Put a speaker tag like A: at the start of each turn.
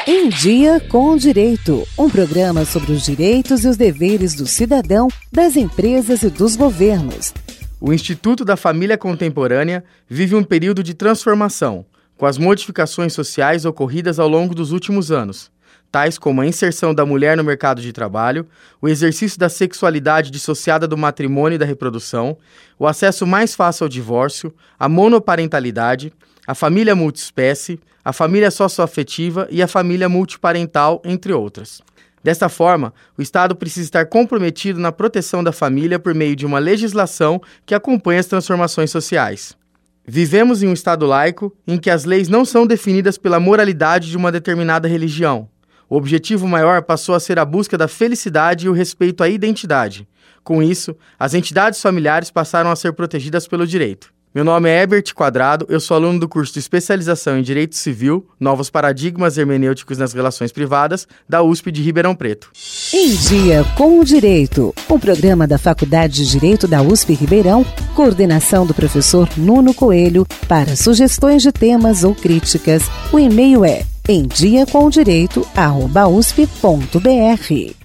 A: Em Dia com o Direito, um programa sobre os direitos e os deveres do cidadão, das empresas e dos governos.
B: O Instituto da Família Contemporânea vive um período de transformação, com as modificações sociais ocorridas ao longo dos últimos anos, tais como a inserção da mulher no mercado de trabalho, o exercício da sexualidade dissociada do matrimônio e da reprodução, o acesso mais fácil ao divórcio, a monoparentalidade, a família multiespécie, a família socioafetiva e a família multiparental, entre outras. Desta forma, o Estado precisa estar comprometido na proteção da família por meio de uma legislação que acompanhe as transformações sociais. Vivemos em um Estado laico em que as leis não são definidas pela moralidade de uma determinada religião. O objetivo maior passou a ser a busca da felicidade e o respeito à identidade. Com isso, as entidades familiares passaram a ser protegidas pelo direito. Meu nome é Herbert Quadrado, eu sou aluno do curso de especialização em Direito Civil, Novos Paradigmas Hermenêuticos nas Relações Privadas, da USP de Ribeirão Preto.
A: Em Dia com o Direito, um programa da Faculdade de Direito da USP Ribeirão, coordenação do professor Nuno Coelho. Para sugestões de temas ou críticas, o e-mail é emdiacomdireito@usp.br.